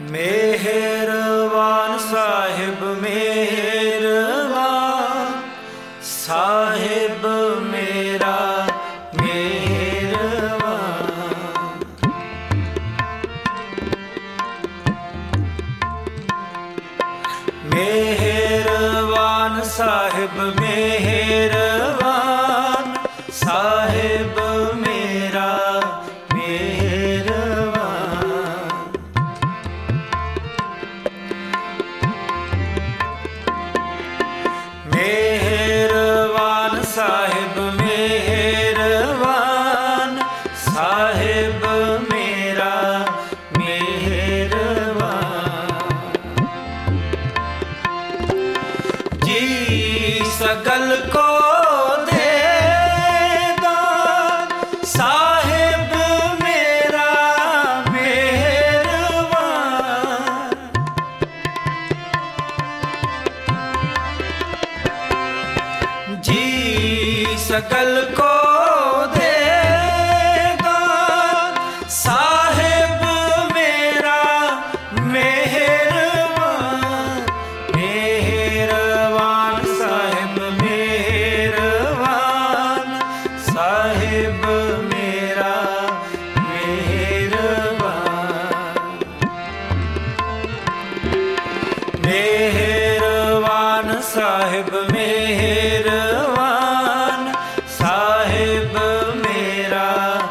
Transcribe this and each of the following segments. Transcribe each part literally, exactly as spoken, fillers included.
मेहरबान साहिब मेहरबान साहिब मेरा मेहरबान। मेहरबान साहिब मेहरबान साहिब मेरा मेहरबान साहिब मेहरबान साहिब मेरा मेहरबान। जी सगल को दे दान साहिब मेरा मेहरबान। जी सकल को दे दान साहिब मेरा मेहरबान। मेहरबान साहिब मेहरबान साहिब मेरा मेहरबान। मेहरबान साहिब मेहरबान साहिब मेरा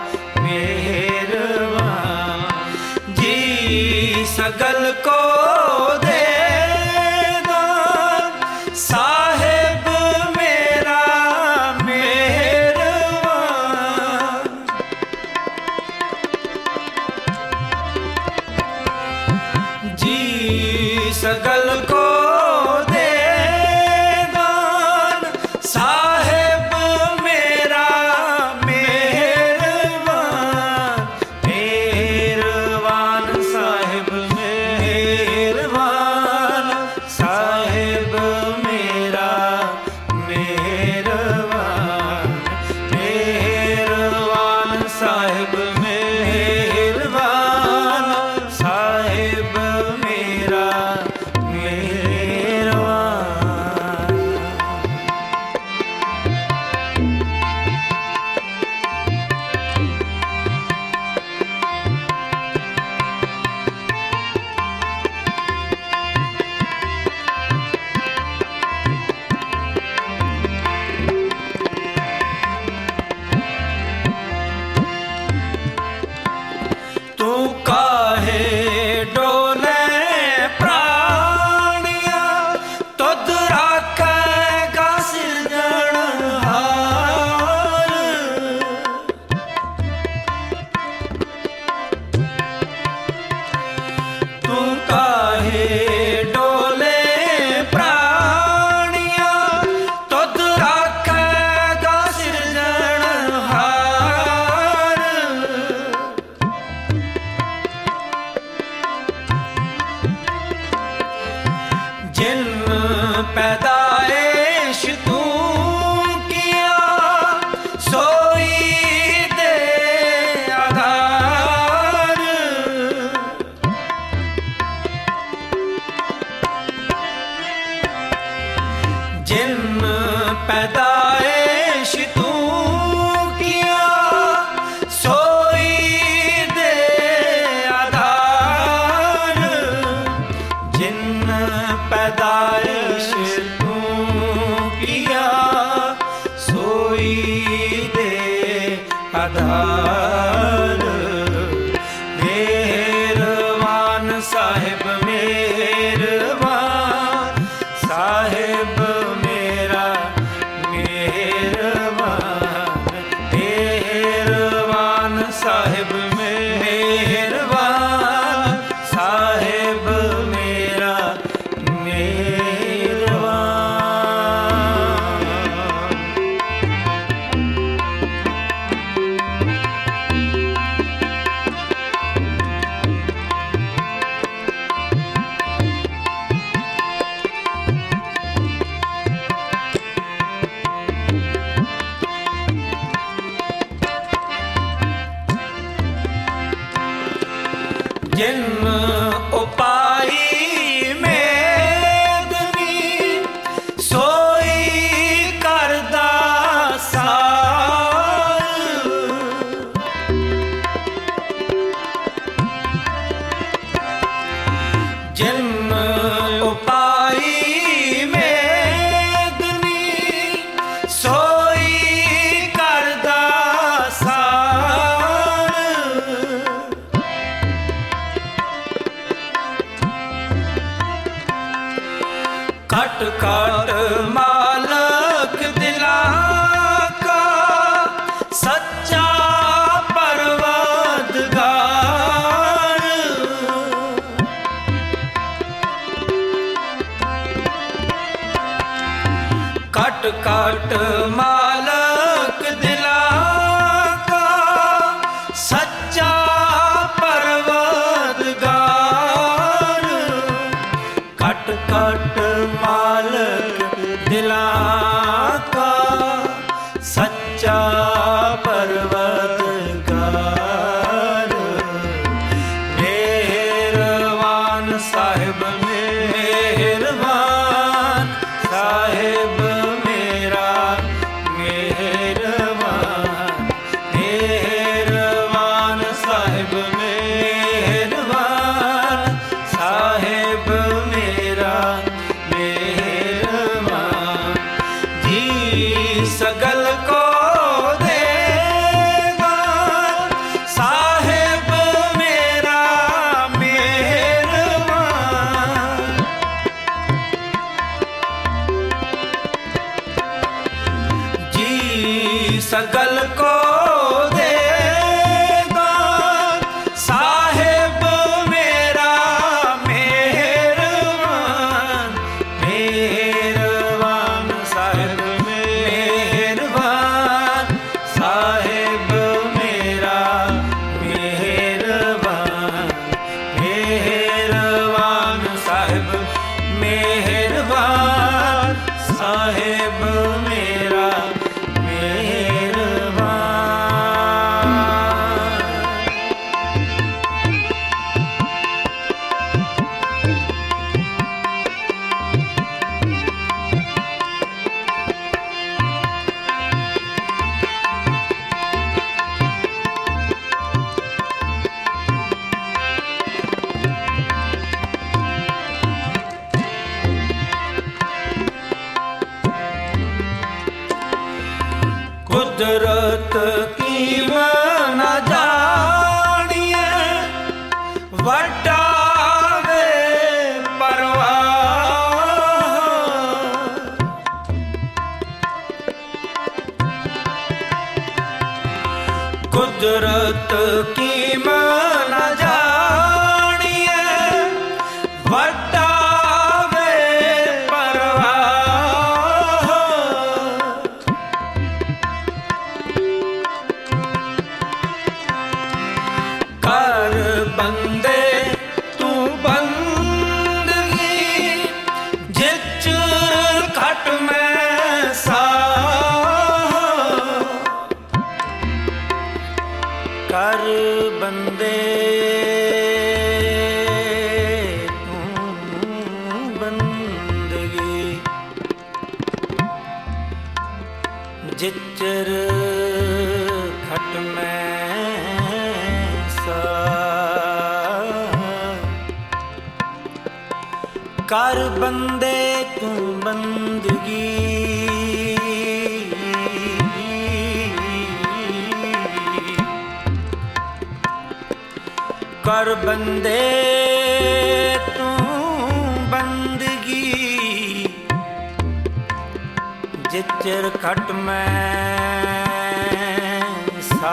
मेहरबान। जी सगल को दे दान साहिब मेरा मेहरबान। जी सगल को दे दान साहिब मेरा मेहरबान। मेहरबान साहिब मेहरबान साहिब मेरा मेहरबान। मेहरबान साहिब मेहरबान साहिब मेरा तू काहे डोले प्राणिया तुद राखेगा सिरजनहार। तू काहे डोले प्राणिया तुद राखेगा सिरजनहार। जिन पैदाइश तू किया सोई दे आधार। जिन पैदाइश तू किया सोई दे आधार। जिन पैदाइश तू किया सोई दे आधार। मेहरबान साहिब मेहरबान साहिब मेरा मेहरबान। मेहरबान साहिब मेहरबान साहिब मेरा जिन ਉਪਾਈ ਮੇਦਨੀ ਸੋਈ ਕਰਦਾ ਸਾਰ। ਜਿਨ ਉਪਾਈ ਮੇਦਨੀ ਸੋਈ ਕਰਦਾ ਸਾਰ। ਘਟ ਘਟ ਮਾਲਕ ਦਿਲਾਂ ਕਾ ਸੱਚਾ ਪਰਵਰਦਗਾਰ। ਘਟ ਘਟ ਮਾਲਕ ਦਿਲਾਂ ਕਾ ਸੱਚਾ ਪਰਵਰਦਗਾਰ। ਘਟ ਘਟ ਮਾਲਕ ਦਿਲਾਂ ਕਾ ਸੱਚਾ ਪਰਵਰਦਗਾਰ। ਮਿਹਰਬਾਨ ਸਾਹਿਬ ਮਿਹਰਬਾਨ ਸਾਹਿਬ ਮੇਰਾ ਮਿਹਰਬਾਨ। ਮਿਹਰਬਾਨ ਸਾਹਿਬ ਮਿਹਰਬਾਨ ਸਾਹਿਬ ਮੇਰਾ ਮਿਹਰਬਾਨ। ਜੀ ਸਗਲ ਕੋ ਦੇਗਾ ਸਾਹਿਬ ਮੇਰਾ ਮਿਹਰਬਾਨ। ਜੀ ਸਗਲ ਕੋ ਦੇਗਾ ਸਾਹਿਬ ਮੇਰਾ ਮਿਹਰਬਾਨ। ਮਿਹਰਬਾਨ ਸਾਹਿਬ ਮਿਹਰਬਾਨ ਸਾਹਿਬ ਮੇਰਾ ਮਿਹਰਬਾਨ। ਮਿਹਰਬਾਨ ਸਾਹਿਬ ਮਿਹਰਬਾਨ ਸਾਹਿਬ ਮੇਰਾ ਕੁਦਰਤ ਕੀਮ ਨਾ ਜਾਣੀਏ ਵਟਾਵੇ ਪਰਵਾਹ। ਕੁਦਰਤ ਕੀਮ ਨਾ ਜਾਣੀਏ ਵਟਾਵੇ ਪਰਵਾਹ। ਕਰ ਬੰਦੇ ਤੂੰ ਬੰਦਗੀ ਜਿਚ ਘਟ ਮੈਂ ਸਾਹ। ਕਰ ਬੰਦੇ ਤੂੰ ਬੰਦਗੀ ਜਿਚਰ ਘਟ ਮੈਂ ਕਰ ਬੰਦੇ ਤੂੰ ਬੰਦਗੀ ਕਰ ਬੰਦੇ ਤੂੰ ਬੰਦਗੀ ਜਿਚਰ ਘਟ ਮੈਂ ਸਾ।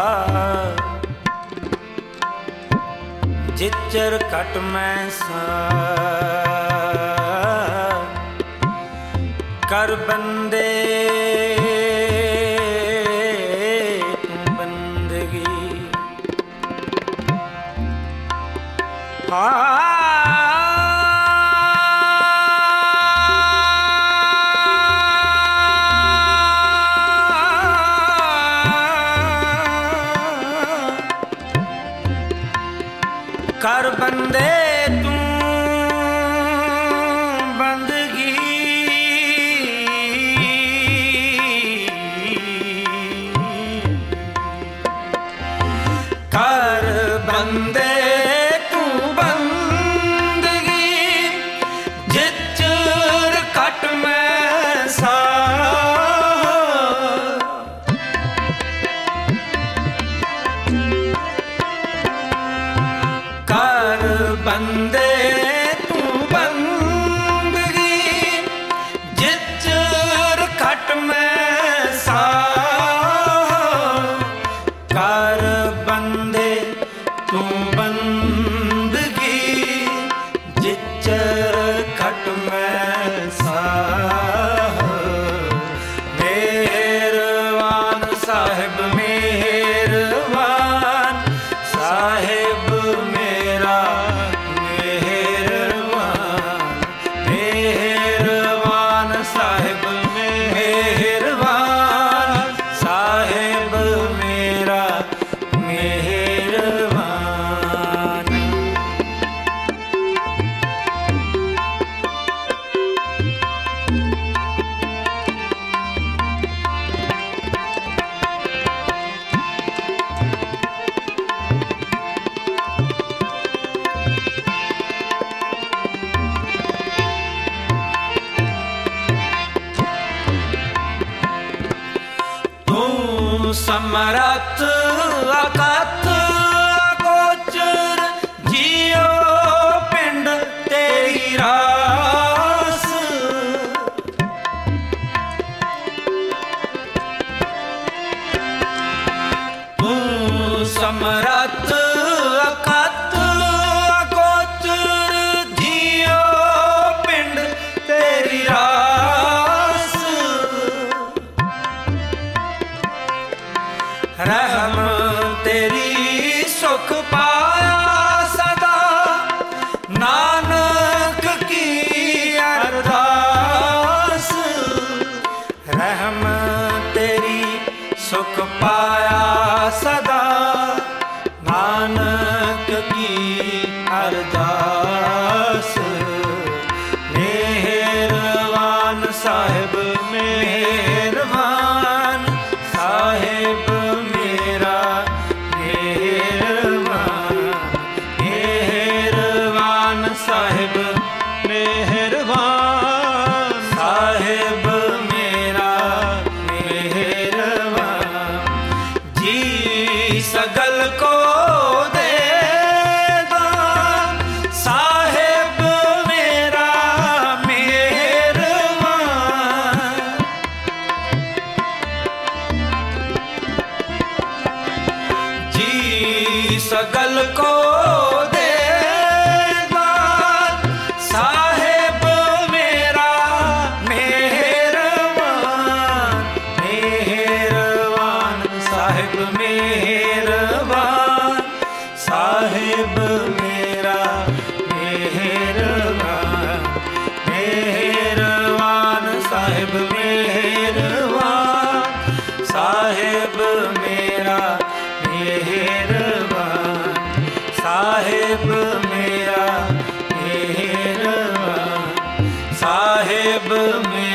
ਜਿਚਰ ਘਟ ਮੈਂ ਸਾ ਕਰ ਬੰਦੇ ਤੂੰ ਬੰਦਗੀ। ਹਾਂ ਕਰ ਬੰਦੇ बंदे तू बंदगी जिचर खट में सा कर बंदे तू बंदगी जिचर खट में सा मेहरबान साहिब मेहरबान साहिब मेरा मेहरबान मेहरबान साहिब मेहरबान साहिब मेरा मेहरबान। समरथ अकथ गोचर जियो पिंड तेरी रास तू समरथ अकथ गोचर जियो पिंड तेरी रास रहम तेरी सुख पाया सदा नानक की अरदास रहम तेरी सुख पाया सदा नानक की अरदास मेहरबान साहिब मेहरबान साहिब मेरा मेहरबान मेहरबान साहिब मेहरबान साहिब मेरा मेहरबान जी सगल को दे दान साहिब मेरा मेहरबान जी सगल को दे दान साहिब मेरा मेहरबान मेहरबान साहिब मेहरबान साहिब मेरा मेहरबान मेहरबान साहिब मेहरबान साहिब मेरा मेहरबान साहिब मेरा मेहरबान साहिब मेरा